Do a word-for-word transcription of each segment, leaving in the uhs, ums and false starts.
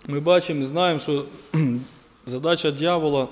ми бачимо і знаємо, що задача дьявола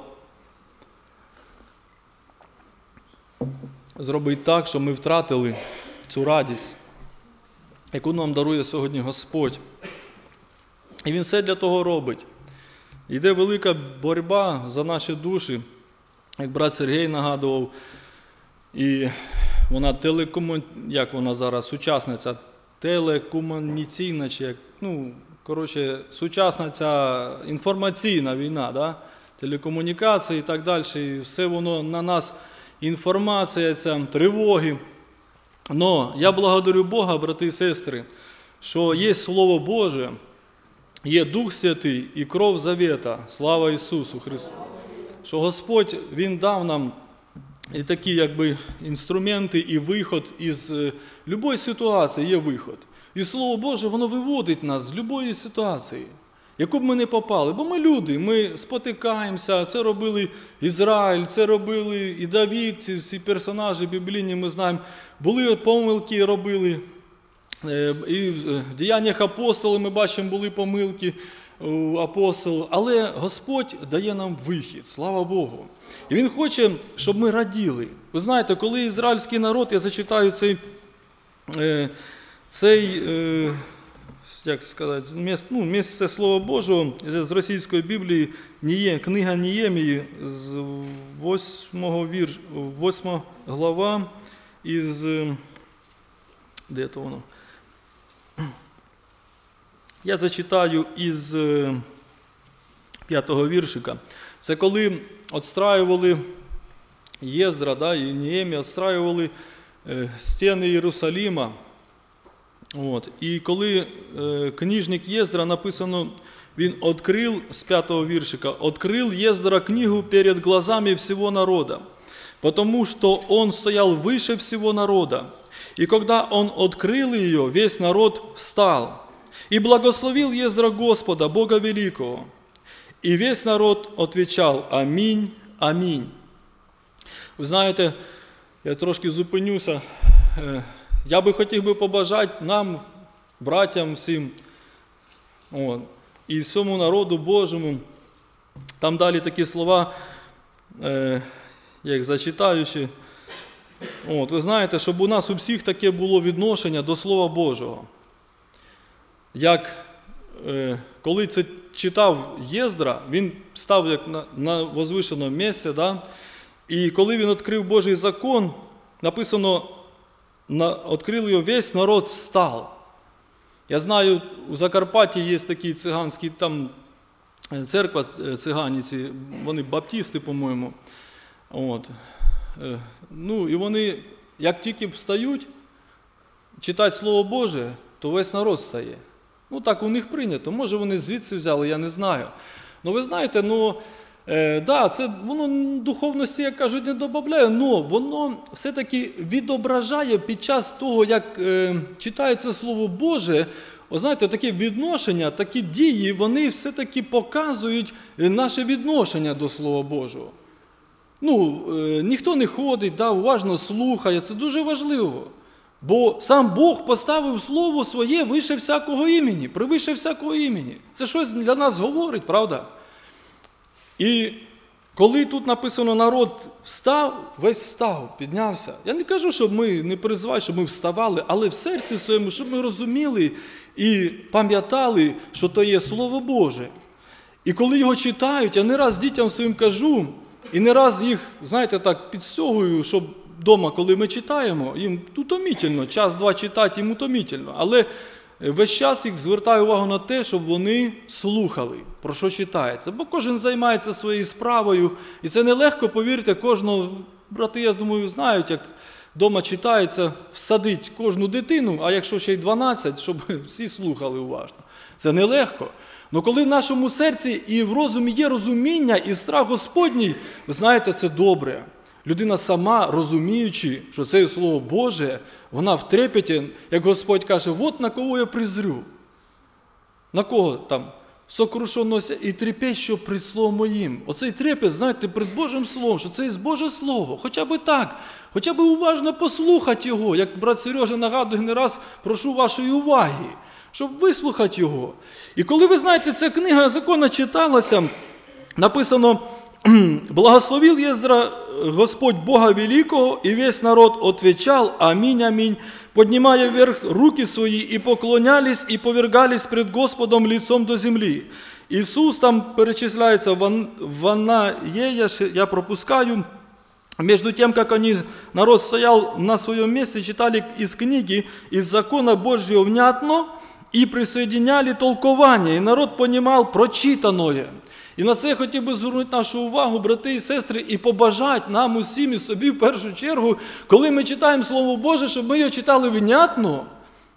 зробити так, щоб ми втратили цю радість, яку нам дарує сьогодні Господь. І Він все для того робить. Йде велика боротьба за наші душі, як брат Сергій нагадував, і вона телекому... як вона зараз, сучасниця, телекомунікаційна, чи як, ну, коротше, сучасна ця інформаційна війна, да? Телекомунікації і так далі, і все воно на нас, інформація, ця, тривоги. Но я благодарю Бога, брати і сестри, що є Слово Боже, є Дух Святий і кров завета, слава Ісусу Христу. Що Господь, Він дав нам і такі, якби, інструменти і виход із будь-якої ситуації є виход. І Слово Боже, воно виводить нас з будь-якої ситуації, яку б ми не попали. Бо ми люди, ми спотикаємося, це робили Ізраїль, це робили і Давид, ці всі персонажі біблійні, ми знаємо, були помилки, робили. І в діяннях апостолів ми бачимо, були помилки у апостолів. Але Господь дає нам вихід, слава Богу. І Він хоче, щоб ми раділи. Ви знаєте, коли ізраїльський народ, я зачитаю цей, цей як сказати, ну, місце Слова Божого з російської Біблії, книга Неємії, з восьмого вір, восьма глава, із, де то воно? Я зачитаю із п'ятого віршика. Це коли відстраювали Єздра, да, і Неємія відстраювали стіни Єрусалима. От. І коли е, книжник Єздра, написано, він відкрив, з п'ятого віршика, «Открыл Єздра книгу перед глазами всего народа, потому что он стоял выше всего народа. И когда он открыл ее, весь народ встал. И благословил Єздра Господа, Бога Великого. И весь народ отвечал: Амінь, амінь». Ви знаєте, я трошки зупинюся. Я би хотів би побажати нам, братям всім, о, і всьому народу Божому. Там далі такі слова, е, як зачитаючи. От, ви знаєте, щоб у нас у всіх таке було відношення до Слова Божого. Як е, коли це читав Єздра, він став як на, на возвишеному місці, да? І коли він відкрив Божий закон, написано, «Открыл ее, весь народ встал». Я знаю, у Закарпатті є такі циганські, там церква циганіці, вони баптисти, по-моєму. От. Ну, і вони, як тільки встають, читати Слово Боже, то весь народ встає. Ну, так у них прийнято. Може, вони звідси взяли, я не знаю. Ну, ви знаєте, ну, Е, да, це воно духовності, як кажуть, не додає, але воно все-таки відображає під час того, як е, читається Слово Боже, о, знаєте, таке відношення, такі дії, вони все-таки показують наше відношення до Слова Божого. Ну, е, ніхто не ходить, да, уважно слухає, це дуже важливо. Бо сам Бог поставив Слово Своє вище всякого імені, превище всякого імені. Це щось для нас говорить, правда? І коли тут написано, народ встав, весь встав, піднявся. Я не кажу, щоб ми не призиваємо, щоб ми вставали, але в серці своєму, щоб ми розуміли і пам'ятали, що то є Слово Боже. І коли його читають, я не раз дітям своїм кажу, і не раз їх, знаєте, так підстягую, щоб вдома, коли ми читаємо, їм утомительно, час-два читати їм утомительно, але весь час їх звертаю увагу на те, щоб вони слухали, про що читається. Бо кожен займається своєю справою, і це нелегко, повірте, кожного, брати, я думаю, знають, як вдома читається, всадить кожну дитину, а якщо ще й дванадцять, щоб всі слухали уважно. Це нелегко. Але коли в нашому серці і в розумі є розуміння і страх Господній, ви знаєте, це добре. Людина сама, розуміючи, що це Слово Боже, вона в трепеті, як Господь каже, «Вот на кого я призрю». На кого там? «Сокрушенося і трепещу пред Словом Моїм». Оцей трепет, знаєте, перед Божим Словом, що це є Боже Слово. Хоча б так, хоча б уважно послухати його. Як брат Сережа нагадує не раз, прошу вашої уваги. щоб вислухати його. І коли, ви знаєте, ця книга закону читалася, написано: «Благословил Ездра Господь Бога Великого, и весь народ отвечал: Аминь, аминь, поднимая вверх руки свои, и поклонялись, и повергались пред Господом лицом до земли». Ісус там перечисляється, Ванаея, я пропускаю, между тем, как они, народ стоял на своем месте, читали из книги, из закона Божьего внятно, и присоединяли толкование, и народ понимал прочитанное. І на це я хотів би звернути нашу увагу, брати і сестри, і побажати нам усім і собі в першу чергу, коли ми читаємо Слово Боже, щоб ми його читали внятно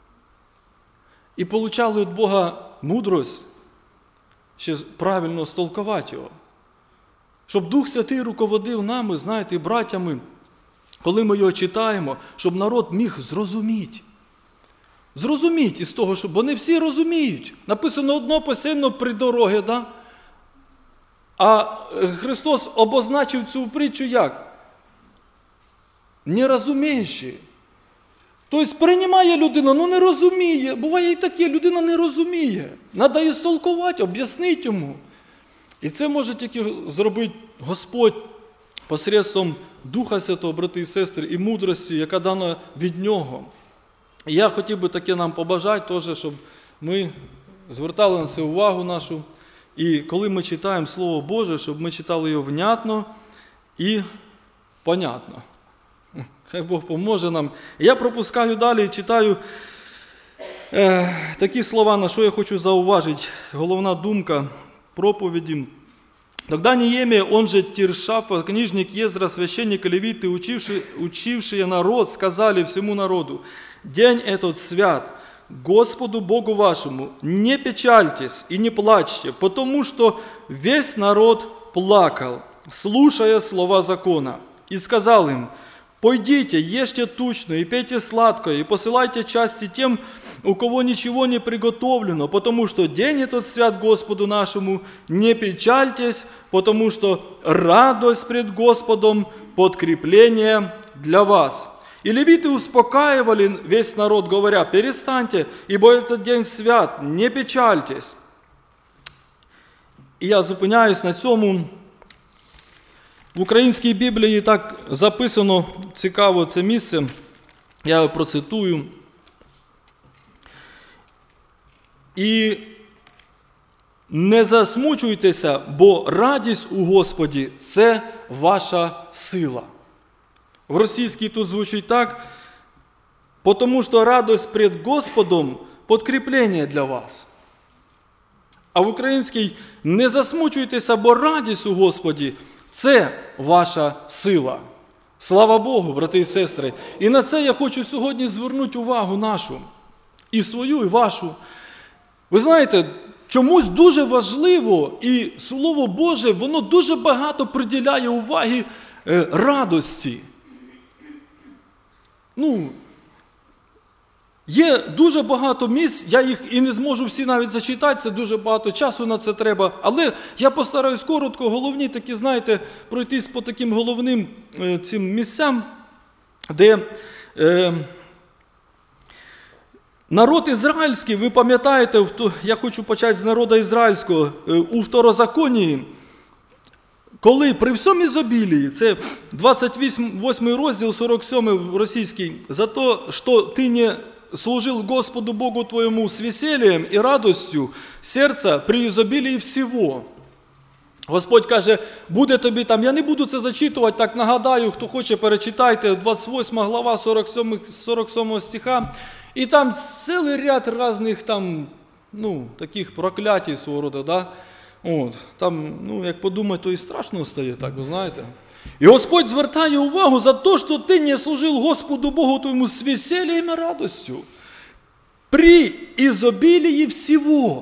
і получали від Бога мудрость, ще правильно столкувати його. Щоб Дух Святий руководив нами, знаєте, братями, коли ми його читаємо, щоб народ міг зрозуміти. Зрозуміти із того, щоб вони всі розуміють. Написано: одно посильно при дорогі, да? А Христос обозначив цю притчу як? Нерозуміючий. Тобто приймає людина, ну не розуміє. Буває і таке, людина не розуміє. Треба її столкувати, об'яснити йому. І це може тільки зробити Господь посредством Духа Святого, брати і сестри, і мудрості, яка дана від Нього. І я хотів би таке нам побажати теж, щоб ми звертали на це увагу нашу. І коли ми читаємо Слово Боже, щоб ми читали його внятно і понятно. Хай Бог поможе нам. Я пропускаю далі і читаю е, такі слова, на що я хочу зауважити. Головна думка проповеди. «Тогда Неемия, он же Тиршафа, книжник Ездра, священник и левиты, учившие, учившие народ, сказали всему народу: день этот свят Господу Богу вашему, не печальтесь и не плачьте, потому что весь народ плакал, слушая слова закона. И сказал им: пойдите, ешьте тучно и пейте сладкое, и посылайте части тем, у кого ничего не приготовлено, потому что день этот свят Господу нашему, не печальтесь, потому что радость пред Господом – подкрепление для вас». И левиты успокаивали весь народ, говоря: перестаньте, ибо этот день свят, не печальтесь. І я зупиняюсь на цьому. В українській Біблії так записано, цікаво це місце, я його процитую. «І не засмучуйтеся, бо радість у Господі – це ваша сила». В російській тут звучить так: «Потому що радость пред Господом – подкріплення для вас». А в українській: «Не засмучуйтеся, бо радість у Господі – це ваша сила». Слава Богу, брати і сестри! І на це я хочу сьогодні звернути увагу нашу, і свою, і вашу. Ви знаєте, чомусь дуже важливо, і Слово Боже, воно дуже багато приділяє уваги е, радості. Ну, є дуже багато місць, я їх і не зможу всі навіть зачитати, це дуже багато часу на це треба, але я постараюсь коротко, головні такі, знаєте, пройтись по таким головним е, цим місцям, де е, народ ізраїльський, ви пам'ятаєте, я хочу почати з народу ізраїльського, е, у Второзаконії, коли при всьому ізобілії, це двадцять восьмий розділ, сорок сьомий російський, «За то, що ти не служил Господу Богу твоему с весельем и радостью сердца при ізобілії всього». Господь каже: буде тобі там, я не буду це зачитувати, так нагадаю, хто хоче, перечитайте, двадцять восьма глава, сорок сьомого стиха, і там цілий ряд різних там, ну, таких проклятій свого роду, да? От, там, ну, як подумати, то і страшно стає, так, ви знаєте. І Господь звертає увагу за те, що ти не служив Господу Богу твоєму з весельем і радостю при ізобілії всього.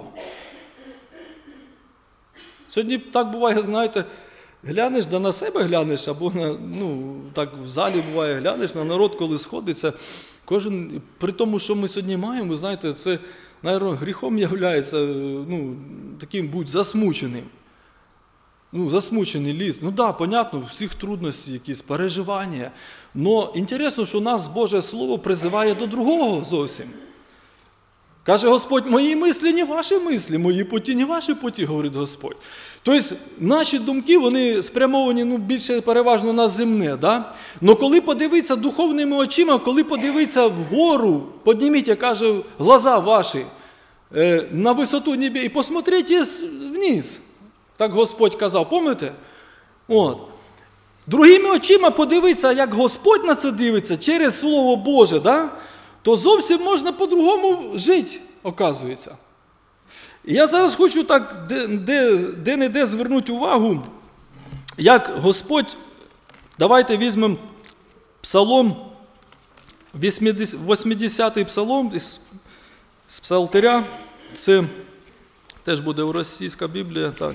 Сьогодні так буває, знаєте, глянеш, да на себе глянеш, або на, ну, так в залі буває, глянеш на народ, коли сходиться. Кожен, при тому, що ми сьогодні маємо, ви знаєте, це, навіть, гріхом являється, ну, таким будь засмученим. Ну, засмучений ліс. Ну да, понятно, всіх трудностей, якісь переживання. Но інтересно, що нас Боже Слово призиває до другого зовсім. Каже Господь, мої мислі не ваші мислі, мої путі не ваші путі, говорить Господь. Тобто наші думки, вони спрямовані ну, більше переважно на земне. Да? Но коли подивитися духовними очима, коли подивитися вгору, підніміть, каже, глаза ваші е, на висоту неба і посмотрите вниз. Так Господь казав, пам'ятаєте? От. Другими очима подивитися, як Господь на це дивиться через Слово Боже, да? То зовсім можна по-другому жити, оказується. І я зараз хочу так де-не-де де звернути увагу, як Господь, давайте візьмемо Псалом, вісімдесятий Псалом із Псалтиря, це теж буде в російська Біблія, так,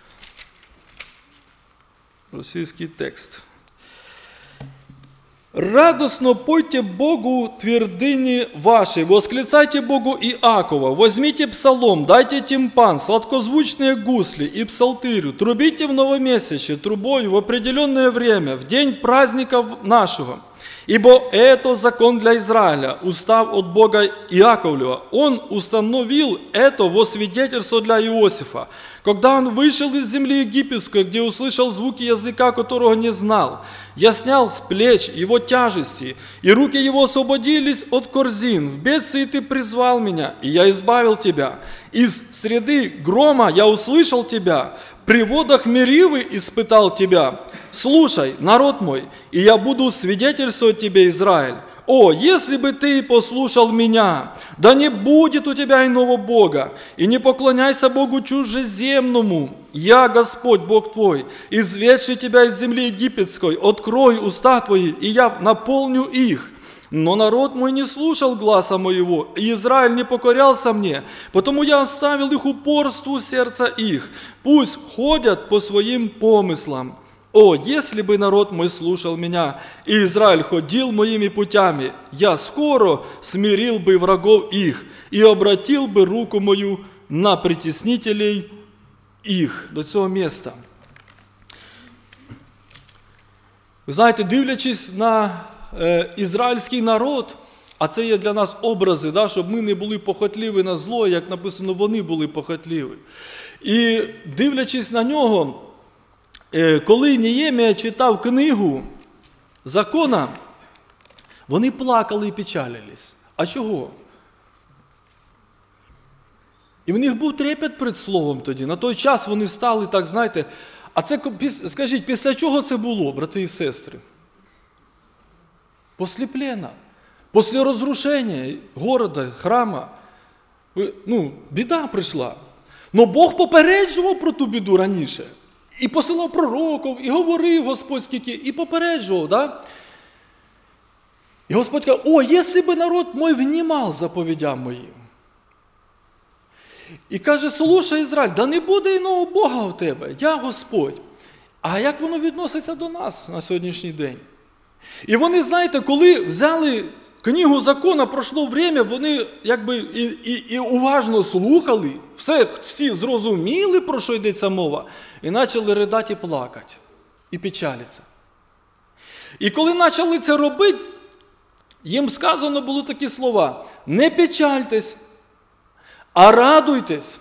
російський текст. «Радостно пойте Богу твердыни ваши, восклицайте Богу Иакова, возьмите псалом, дайте тимпан, сладкозвучные гусли и псалтырю, трубите в новомесячье трубой в определенное время, в день праздника нашего. Ибо это закон для Израиля, устав от Бога Иаковлева. Он установил это во свидетельство для Иосифа, когда он вышел из земли египетской, где услышал звуки языка, которого не знал. Я снял с плеч его тяжести, и руки его освободились от корзин. В бедствии ты призвал меня, и я избавил тебя. Из среды грома я услышал тебя, при водах Меривы испытал тебя. Слушай, народ мой, и я буду свидетельствовать тебе, Израиль. О, если бы ты послушал меня, да не будет у тебя иного Бога, и не поклоняйся Богу чужеземному. Я, Господь, Бог твой, изведший тебя из земли египетской, открою уста твои, и я наполню их. Но народ мой не слушал гласа моего, и Израиль не покорялся мне, потому я оставил их упорству сердца их. Пусть ходят по своим помыслам. О, если бы народ мой слушал меня, и Израиль ходил моими путями, я скоро смирил бы врагов их и обратил бы руку мою на притеснителей их. До цього міста. Ви знаєте, дивлячись на е, ізраїльський народ, а це є для нас образи, да, щоб ми не були похотливі на зло, як написано, вони були похотливі. І дивлячись на нього, коли Неємія читав книгу закона, вони плакали і печалились. А чого? І в них був трепет перед словом тоді. На той час вони стали, так, знаєте, а це, скажіть, після чого це було, брати і сестри? Після плена, після розрушення города, храма. Ну, біда прийшла. Но Бог попереджував про ту біду раніше. І посилав пророків, і говорив Господь скільки, і попереджував, да? І Господь каже, о, якщо би народ мой внімав заповідям моїм. І каже, слушай, Ізраїль, да не буде іного Бога в тебе, я Господь. А як воно відноситься до нас на сьогоднішній день? І вони, знаєте, коли взяли книгу закона, пройшло время, вони якби і, і, і уважно слухали, все, всі зрозуміли, про що йдеться мова, і почали ридати і плакати, і печалитися. І коли почали це робити, їм сказано було такі слова, не печальтесь, а радуйтесь.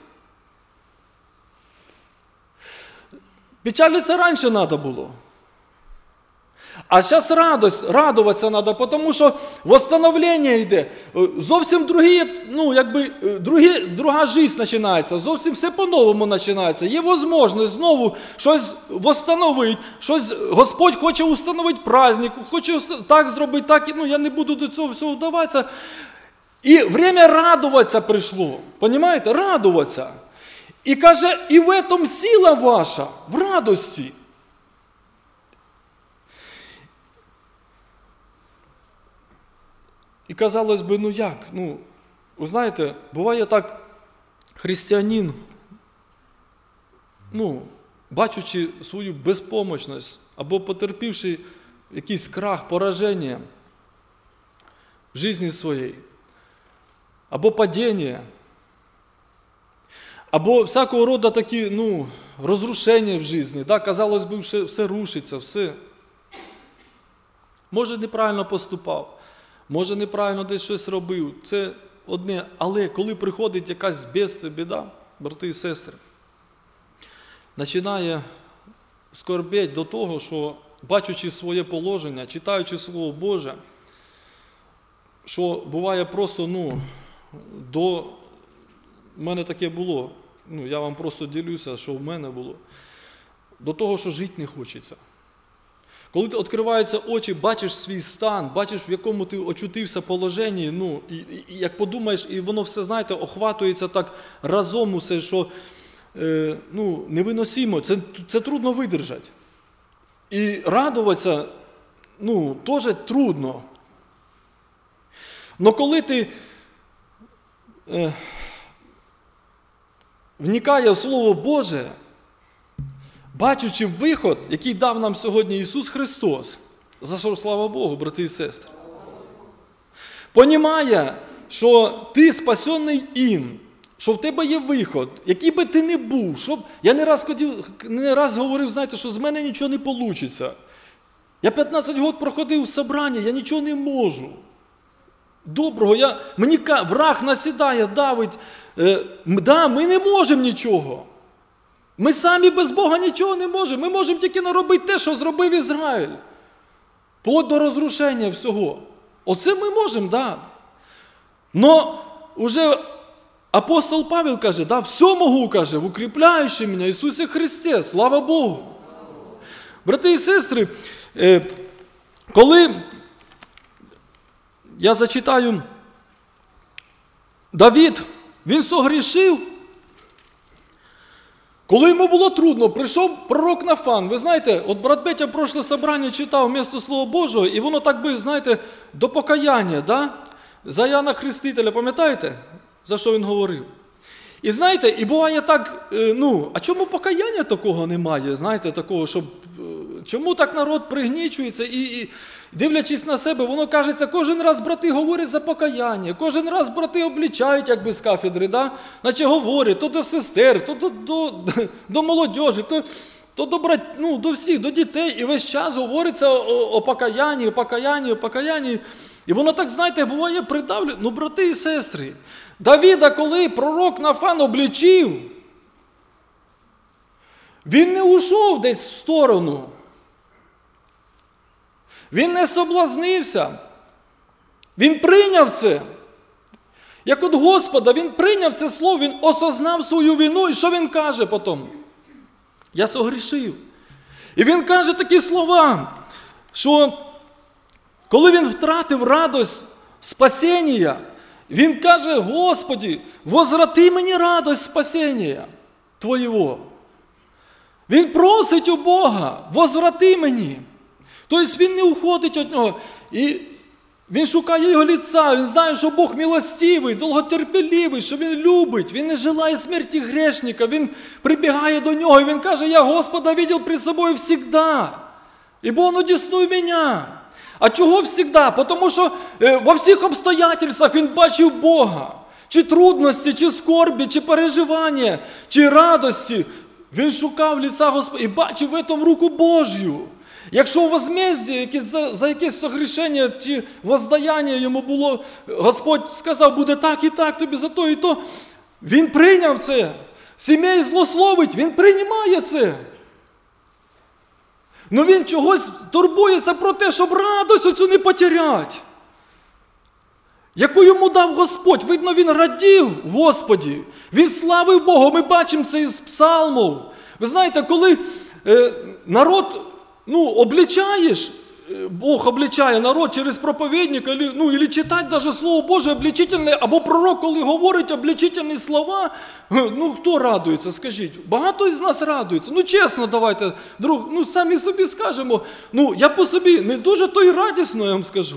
Печалитися раніше треба було. А зараз радость, радуватися треба, тому що восстановлення йде. Зовсім другі, ну, якби, другі, друга життя починається, зовсім все по-новому починається. Є можливість знову щось восстановити, щось, Господь хоче установити праздник, хоче так зробити, так, ну, я не буду до цього всього вдаватися. І время радуватися прийшло, розумієте, радуватися. І каже, і в этом сила ваша, в радості. І казалось би, ну як? Ну, ви знаєте, буває так, християнин, ну, бачучи свою безпомощність, або потерпівши якийсь крах, пораження в житті своїй, або падіння, або всякого роду такі, ну, розрушення в житті, да, казалось би, все, все рушиться, все. Може, неправильно поступав. Може, неправильно десь щось робив. Це одне, але коли приходить якась бідствя, біда, брати і сестри, починає скорбеть до того, що, бачучи своє положення, читаючи Слово Боже, що буває просто, ну, до в мене таке було, ну, я вам просто ділюся, що в мене було, до того, що жити не хочеться. Коли ти відкриваються очі, бачиш свій стан, бачиш, в якому ти очутився положенні, ну, і, і, і як подумаєш, і воно все, знаєте, охватується так разом усе, що е, ну, невиносимо, це, це трудно видержати. І радуватися, ну, теж трудно. Но коли ти е, вникає в Слово Боже, бачучи виход, який дав нам сьогодні Ісус Христос, за що, слава Богу, брати і сестри, понімає, що ти спасений їм, що в тебе є виход, який би ти не був, щоб... Я не раз, хотів, не раз говорив, знаєте, що з мене нічого не вийде. Я п'ятнадцять років проходив собрання, я нічого не можу. Доброго, я, мені враг насідає, давить. Е, да, ми не можемо нічого. Ми самі без Бога нічого не можемо. Ми можемо тільки наробити те, що зробив Ізраїль. Вплоть до розрушення всього. Оце ми можемо, да. Но уже апостол Павел каже, да, все можу, каже, в укріпляючи мене Ісусі Христе, слава Богу. Брати і сестри, е, коли я зачитаю, Давид, він согрішив, коли йому було трудно, прийшов пророк Нафан. Ви знаєте, от брат Петя в прошле собрання читав місто Слова Божого, і воно так би, знаєте, до покаяння, да? За Яна Хрестителя, пам'ятаєте, за що він говорив? І знаєте, і буває так, ну, а чому покаяння такого немає, знаєте, такого, щоб, чому так народ пригнічується і, і дивлячись на себе, воно кажеться, кожен раз брати говорять за покаяння, кожен раз брати облічають, якби з кафедри, да? Наче говорять, то до сестер, то до, до, до молодіжі, то, то до, брат, ну, до всіх, до дітей, і весь час говориться о, о покаянні, о покаянні, о покаянні. І воно так, знаєте, буває придавлює. Ну, брати і сестри, Давіда, коли пророк Нафан облічив, він не ушов десь в сторону. Він не соблазнився. Він прийняв це. Як от Господа, він прийняв це слово, він осознав свою вину. І що він каже потім? Я согрішив. І він каже такі слова, що коли він втратив радость спасіння, він каже, Господи, возврати мені радость спасіння Твоєго. Він просить у Бога, возврати мені. Тобто він не уходить від нього. І він шукає його лиця, він знає, що Бог милостивий, довготерпеливий, що він любить, він не желає смерті грешника, він прибігає до нього, і він каже, я Господа видел пред собою всегда, ибо Он одесную меня. А чого всегда? Тому що е, во всіх обстоятельствах він бачив Бога. Чи трудності, чи скорбі, чи переживання, чи радості. Він шукав лиця Господа і бачив в цьому руку Божю. Якщо возмездя, за, за якесь согрішення чи воздаяння йому було, Господь сказав, буде так і так тобі за то і то, він прийняв це. Сімей злословить, він приймає це. Ну він чогось турбується про те, щоб радость оцю не потеряти. Яку йому дав Господь. Видно, він радів Господі. Він славив Бога. Ми бачимо це із псалмів. Ви знаєте, коли е, народ, ну, обличаєш, Бог обличає народ через проповідника, ну, і читати навіть Слово Боже обличительне, або пророк, коли говорить обличительні слова, ну, хто радується, скажіть? Багато із нас радується. Ну, чесно, давайте, друг, ну, самі собі скажемо, ну, я по собі не дуже то й радісно, я вам скажу.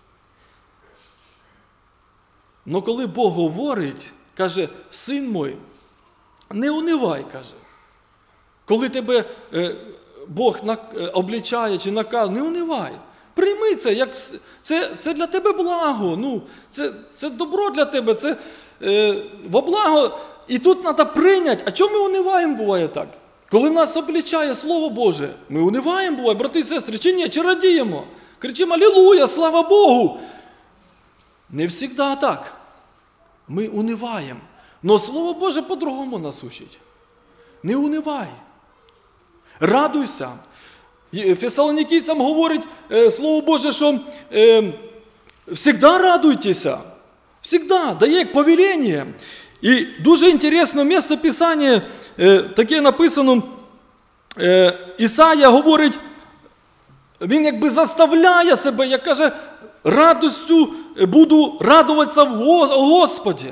Но коли Бог говорить, каже, син мой, не унивай, каже. Коли тебе е, Бог на, е, обличає чи наказує, не унивай. Прийми це, як, це, це для тебе благо, ну, це, це добро для тебе, це е, во благо. І тут треба прийняти. А чому ми униваємо, буває так? Коли нас обличає Слово Боже, ми униваємо, буває, брати і сестри, чи ні, чи радіємо? Кричимо, алілуя, слава Богу. Не завжди так. Ми униваємо. Но Слово Боже по-другому нас учить. Не унивай. Радуйся. Фесалонікійцям говорить Слово Боже, що е, всегда радуйтеся. Всегда. Дає як повеління. І дуже інтересне місце Писання, е, таке написано, е, Ісая говорить, він якби заставляє себе, як каже, радостю буду радуватися в Господі.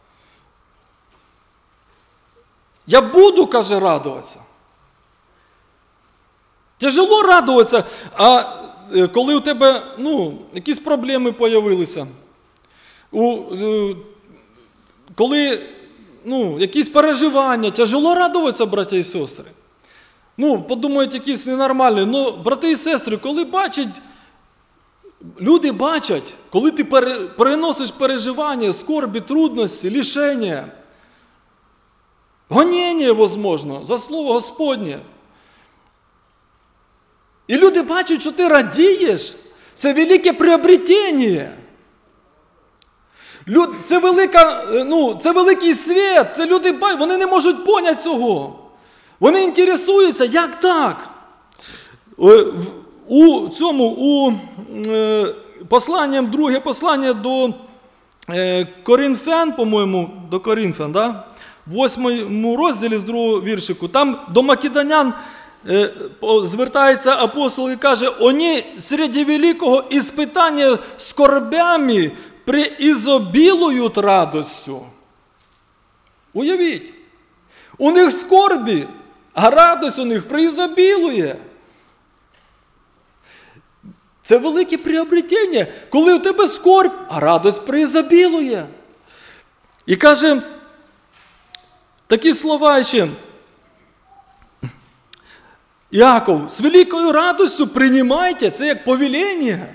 Я буду, каже, радуватися. Тяжело радуватися, а коли у тебе, ну, якісь проблеми з'явилися, у, коли, ну, якісь переживання, тяжело радуватися, браття і сестри. Ну, подумають, якісь ненормальні. Ну, брати і сестри, коли бачать, люди бачать, коли ти переносиш переживання, скорбі, трудності, лишення, гоніння, можливо, за слово Господнє. І люди бачать, що ти радієш. Це велике приобретення. Це, велика, ну, це великий світ. Це люди, вони не можуть поняти цього. Вони інтересуються, як так? У цьому, у посланням, друге послання до Коринфян, по-моєму, до Коринфян, да? В восьмому розділі з другого віршику, там до македонян звертається апостол і каже, «Вони серед великого іспитання скорбями преізобілують радостю». Уявіть, у них скорбі, а радость у них преізобілує. Це велике приобретення, коли у тебе скорбь, а радость преізобілує. І каже, такі слова ще, Іаков, з великою радостю приймайте, це як повеління.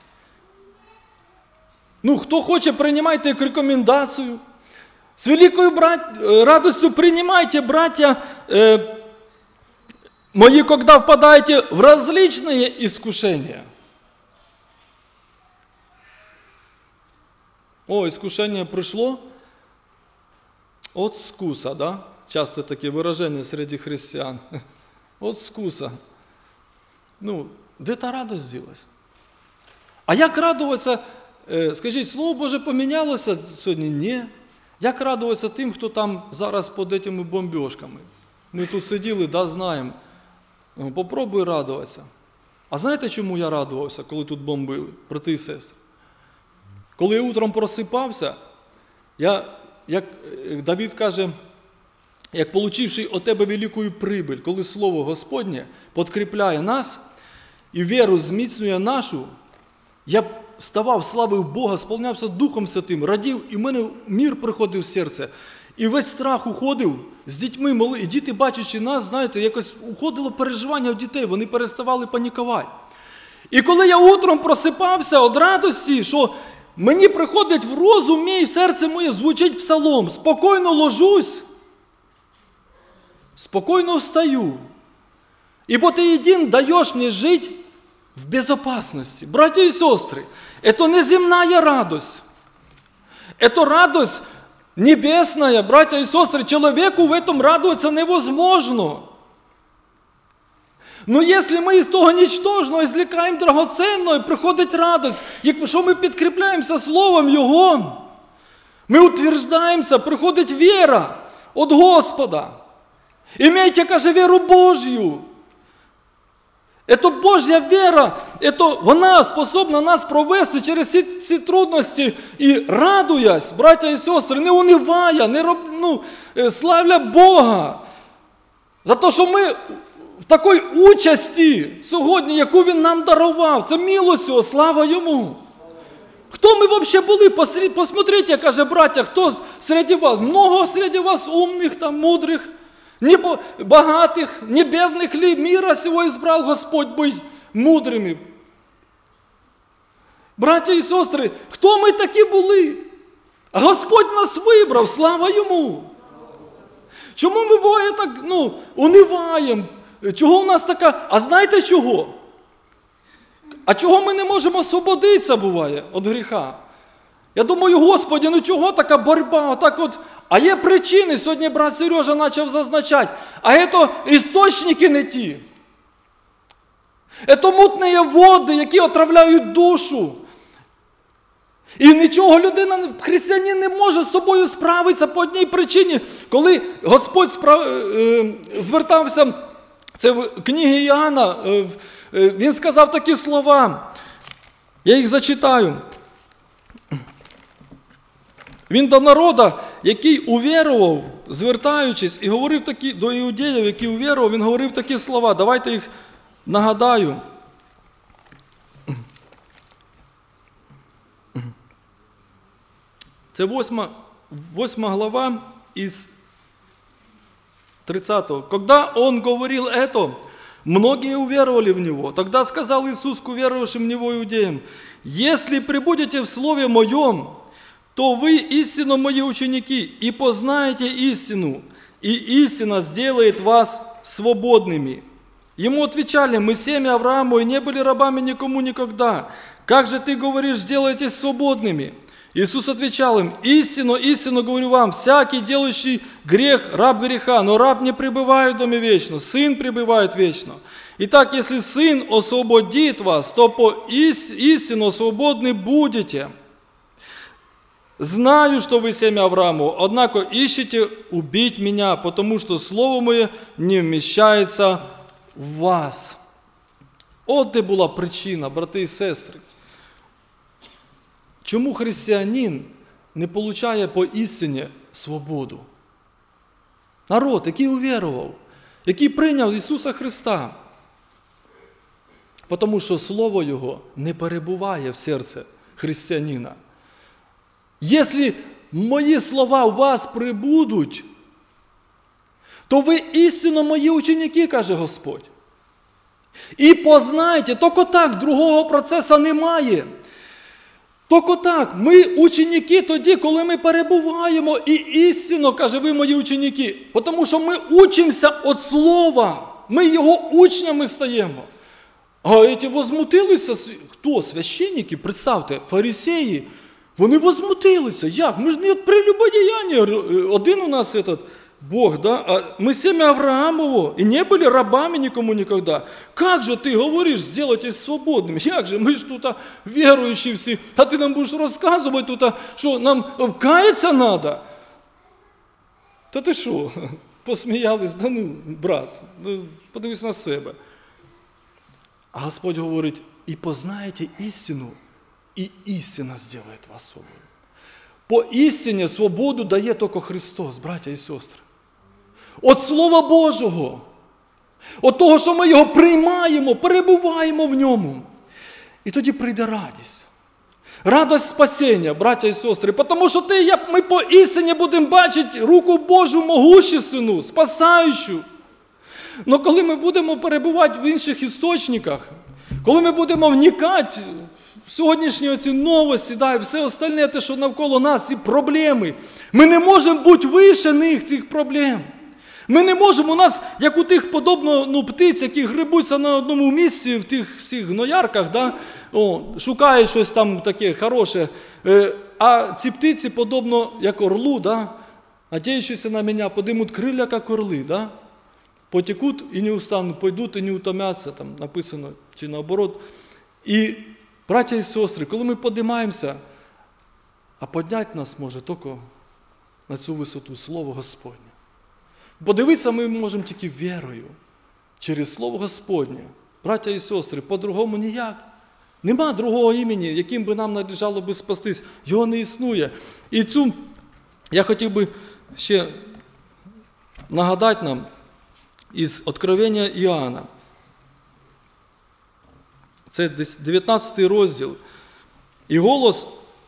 Ну, хто хоче, приймайте як рекомендацію. З великою брат... радостью принимайте, братья э, мои, когда впадаете в различные искушения. О, искушение пришло от скуса, да? Часто такие выражения среди христиан. От скуса. Ну, де та радость ділась? А як радуватися? Э, скажіть, Слово Боже помінялося сьогодні? Ні. Як радуватися тим, хто там зараз під цими бомбіжками? Ми тут сиділи, да, знаємо. Попробуй радуватися. А знаєте, чому я радувався, коли тут бомбили, брати і сестри? Коли я утром просипався, я, як Давид каже, як получивши от тебе велику прибиль, коли Слово Господнє підкріпляє нас і віру зміцнює нашу, я ставав, славив Бога, сповнявся Духом Святим, радів, і в мене мир приходив в серце. І весь страх уходив, з дітьми мали, і діти, бачачи нас, знаєте, якось уходило переживання в дітей, вони переставали панікувати. І коли я утром просипався від радості, що мені приходить в розум мій, в серце моє звучить псалом, спокійно ложусь, спокійно встаю. Ибо ты един даешь мне жить в безопасности. Братья и сестры, это не земная радость. Это радость небесная, братья и сестры. Человеку в этом радоваться невозможно. Но если мы из того ничтожного извлекаем драгоценное, приходить радость, якщо ми підкріпляємося Словом Його, ми утверждаємося, приходить віра від Господа. Имейте, каже, віру Божью. Это Божья вера, это, вона способна нас провести через ці, ці трудності і радуясь, браття і сестри, не унивая, не роб, ну, славля Бога. За те, що ми в такій участі сьогодні, яку Він нам дарував, це милость Його, слава Йому. Хто ми взагалі були? Посмотрите, каже, браття, хто серед вас? Много серед вас умних, там, мудрих, не богатых, не бедных ли мира сего избрал Господь быть мудрыми. Братья и сестры, хто ми такі були? А Господь нас вибрав, слава Йому. Чому ми, буває, так, ну, униваємо? Чого у нас така? А знаєте чого? А чого ми не можемо освободитися, буває, від гріха? Я думаю, Господи, ну чого така боротьба? Отак от. А є причини, сьогодні брат Сережа почав зазначати, а це істочники не ті. Це мутні води, які отравляють душу. І нічого людина, християнин не може з собою справитися по одній причині. Коли Господь справ... звертався, це в книгі Іоанна, він сказав такі слова, я їх зачитаю. Він до народу, який увірував, звертаючись, і говорив такі, до іудеїв, які увірував, він говорив такі слова. Давайте їх нагадаю. Це восьма, восьма глава із тридцатого. Когда он говорил это, многие уверовали в него. Тогда сказал Иисус к уверовавшим в него иудеям: «Если пребудете в слове моем, то вы истинно мои ученики, и познаете истину, и истина сделает вас свободными». Ему отвечали: «Мы семя Аврааму и не были рабами никому никогда. Как же ты говоришь, сделайтесь свободными?» Иисус отвечал им: «Истинно, истинно говорю вам, всякий, делающий грех, раб греха, но раб не пребывает в доме вечно, сын пребывает вечно. Итак, если сын освободит вас, то по истину свободны будете. Знаю, что вы семя Аврааму, однако ищете убить меня, потому что слово мое не вмещается в вас». От де була причина, брати і сестри. Чому християнин не получає по істині свободу? Народ, який увірував, який прийняв Ісуса Христа. Тому що Слово Його не перебуває в серці християнина. Якщо мої слова у вас прибудуть, то ви істинно мої ученики, каже Господь. І познайте, тільки так, другого процесу немає. Тільки так, ми ученики тоді, коли ми перебуваємо, і істинно, каже, ви мої ученики. Тому що ми учимося від Слова, ми його учнями стаємо. А ці возмутилися, хто? Священники, представте, фарисеї, вони возмутилися. Як? Ми ж не від прелюбодіяння, один у нас этот Бог, да? А мы семя Авраамово и не были рабами никому никогда. Как же ты говоришь, сделайтесь свободными? Як же, мы же тут верующие все, а ты нам будешь рассказывать тут, что нам каяться надо? Та ти що? Посміялись, да ну, брат, подивись на себе. А Господь говорить: і познаєте істину, і істина зробить вас свободним. По істині свободу дає тільки Христос, браття і сестри. От Слова Божого, от того, що ми його приймаємо, перебуваємо в ньому. І тоді прийде радість. Радость спасіння, браття і сестри. Тому що ти, як ми по істині будемо бачити руку Божу могущественну, спасаючу. Але коли ми будемо перебувати в інших істочниках, коли ми будемо вникати в сьогоднішні оці новості, да, і все остальне, те, що навколо нас, ці проблеми, ми не можемо бути вище них, цих проблем. Ми не можемо, у нас, як у тих, подобно, ну, птиць, які грибуться на одному місці, в тих всіх гноярках, да, о, шукають щось там таке хороше, е, а ці птиці, подобно, як орлу, да, надіючися на мене, подимуть крилля, як орли, да, потекуть і не устануть, пойдуть і не утомяться, там написано, чи наоборот. І, браття і сестри, коли ми подимаємося, а підняти нас може тільки на цю висоту Слово Господнє. Подивитися ми можемо тільки вірою, через Слово Господнє. Браття і сестри, по-другому ніяк. Нема другого імені, яким би нам належало би спастись. Його не існує. І цю я хотів би ще нагадати нам із Откровення Іоанна. Це дев'ятнадцятий розділ. І голос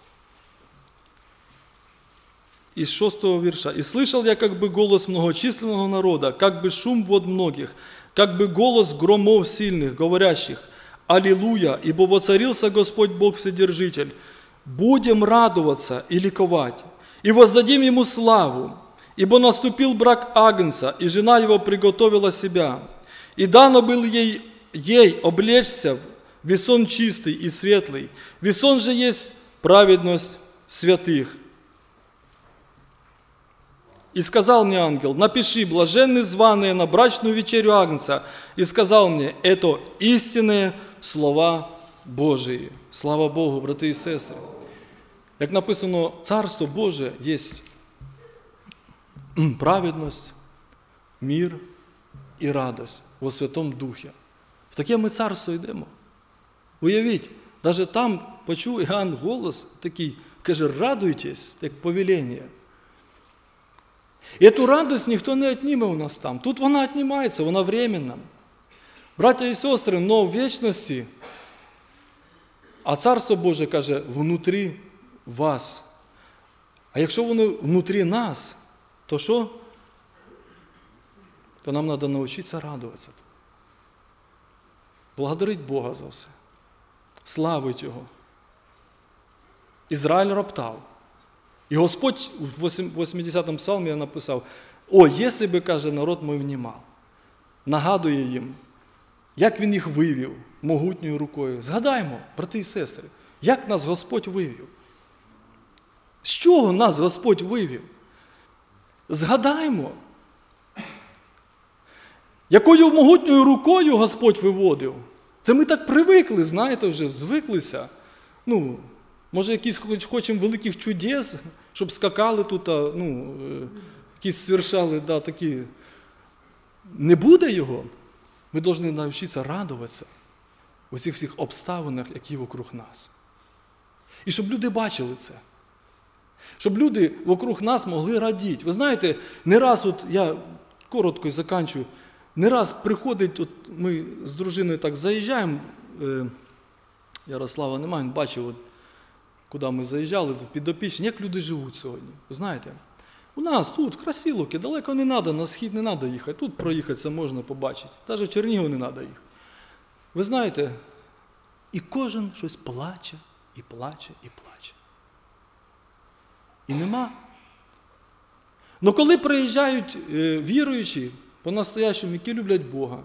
из шестого вірша. «И слышал я как бы голос многочисленного народа, как бы шум вод многих, как бы голос громов сильных, говорящих: Аллилуйя, ибо воцарился Господь Бог Вседержитель. Будем радоваться и ликовать, и воздадим Ему славу, ибо наступил брак Агнца, и жена Его приготовила себя. И дано было ей, ей облечься в весон чистый и светлый. Весон же есть праведность святых. И сказал мне ангел: напиши: блаженны званые на брачную вечерю Агнца. И сказал мне: это истинные слова Божії. Слава Богу, брати і сестри. Як написано, Царство Боже є праведність, мир і радость во Святому Духі. В таке ми царство йдемо. Уявіть, навіть там почув Іоанн голос такий, каже: радуйтесь, як повеління. І цю радость ніхто не відніме у нас там. Тут вона віднімається, вона временна. Браття і сестри, но в вічності, а Царство Боже, каже, внутрі вас. А якщо воно внутрі нас, то що? То нам треба навчитися радуватися. Благодарить Бога за все. Славить Його. Ізраїль роптав. І Господь в восьмидесятому псалмі написав: о, якщо би, каже, народ мій внімав. Нагадує їм, як він їх вивів могутньою рукою. Згадаймо, брати і сестри, як нас Господь вивів. З чого нас Господь вивів? Згадаймо. Якою могутньою рукою Господь виводив. Це ми так привикли, знаєте, вже звиклися. Ну, може, якісь хочемо великих чудес, щоб скакали тут, ну, якісь свершали, да, такі. Не буде його. Ми повинні навчитися радуватися в усіх всіх обставинах, які вокруг нас. І щоб люди бачили це. Щоб люди вокруг нас могли радіти. Ви знаєте, не раз, от я коротко закінчую, не раз приходить, от ми з дружиною так заїжджаємо, е, Ярослава немає, він бачив, от, куди ми заїжджали, підопічні, як люди живуть сьогодні. Ви знаєте, у нас тут Красиловки, далеко не треба, на схід не треба їхати, тут проїхатися можна побачити, навіть в Чернігів не треба їхати. Ви знаєте, і кожен щось плаче, і плаче, і плаче. І нема. Но коли приїжджають е, віруючі, по-настоящему, які люблять Бога,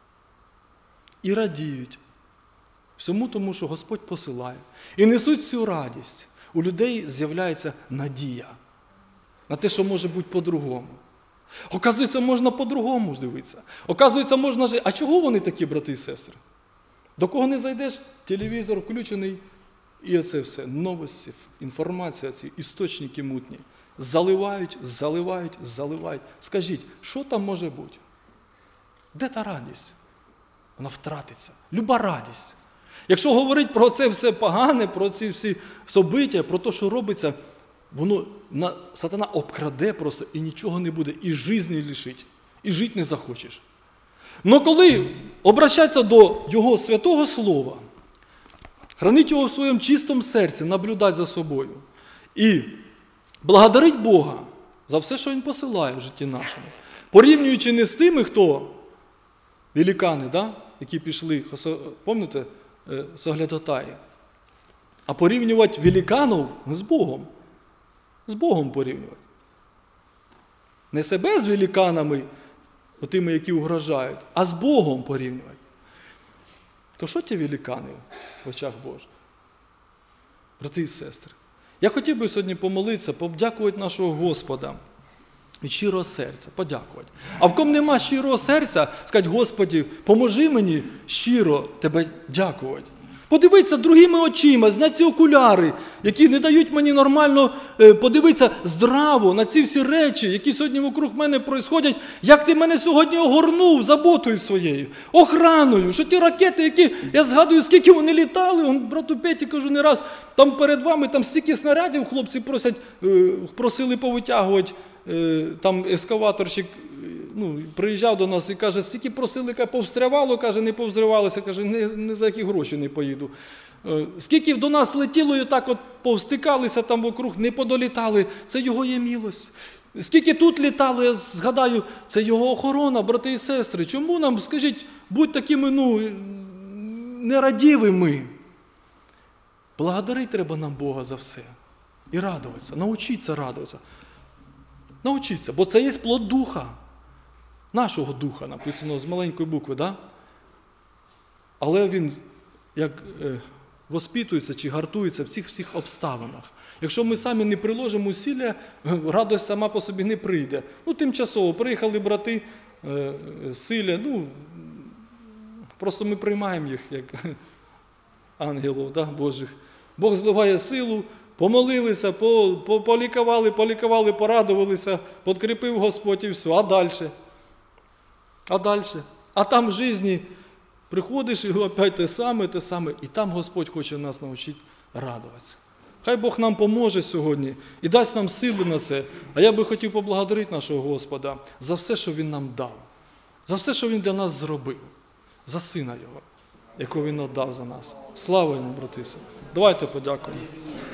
і радіють всьому тому, що Господь посилає, і несуть цю радість, у людей з'являється надія на те, що може бути по-другому. Оказується, можна по-другому дивитися. Оказується, можна жити. А чого вони такі, брати і сестри? До кого не зайдеш, телевізор включений, і оце все. Новості, інформація, ці істочники мутні. Заливають, заливають, заливають. Скажіть, що там може бути? Де та радість? Вона втратиться. Люба радість. Якщо говорити про це все погане, про ці всі собиття, про те, що робиться, воно, на, сатана обкраде просто і нічого не буде, і житті лишить, і жити не захочеш. Но коли обращатися до Його святого Слова, хранить його в своєму чистому серці, наблюдати за собою і благодарить Бога за все, що Він посилає в житті нашому, порівнюючи не з тими, хто великани, да? Які пішли, пам'ятаєте, соглядатаї, а порівнювати великанів з Богом. З Богом порівнювати. Не себе з великанами, тими, які угрожають, а з Богом порівнювати. То що ті великани в очах Божих? Брати і сестри, я хотів би сьогодні помолитися, подякувати нашого Господа від щирого серця, подякувати. А в ком нема щирого серця, сказати: Господи, поможи мені щиро Тебе дякувати. Подивитися другими очима, зняти ці окуляри, які не дають мені нормально подивитися здраво на ці всі речі, які сьогодні вокруг мене происходять, як ти мене сьогодні огорнув заботою своєю, охраною, що ті ракети, які, я згадую, скільки вони літали, он, брату Петі, кажу не раз, там перед вами там стільки снарядів хлопці просять, просили повитягувати, там ескаваторщик, ну, приїжджав до нас і каже, стільки просили, повстрявало, каже, не повзривалося, каже, не, не за які гроші не поїду. Скільки до нас летіло і так от повстикалися там вокруг, не подолітали, це його є милость. Скільки тут літало, я згадаю, це його охорона, брати і сестри. Чому нам, скажіть, будь такими, ну, нерадівими? Благодарити треба нам Бога за все. І радуватися, навчитися радуватися. Навчитися, бо це є плод духа. Нашого духа, написано з маленької букви, да? Але він, як воспитується чи гартується в цих всіх обставинах. Якщо ми самі не приложимо усилля, радость сама по собі не прийде. Ну, тимчасово, приїхали брати е, силля, ну, просто ми приймаємо їх, як ангелів, да, Божих. Бог зливає силу, помолилися, по, по, полікували, полікували, порадувалися, підкріпив Господь і все. А далі? А далі? А там в житті приходиш і опять те саме, те саме. І там Господь хоче нас навчити радуватися. Хай Бог нам поможе сьогодні і дасть нам сили на це. А я би хотів поблагодарити нашого Господа за все, що Він нам дав. За все, що Він для нас зробив. За Сина Його, якого Він віддав за нас. Слава Йому, брати. Давайте подякуємо.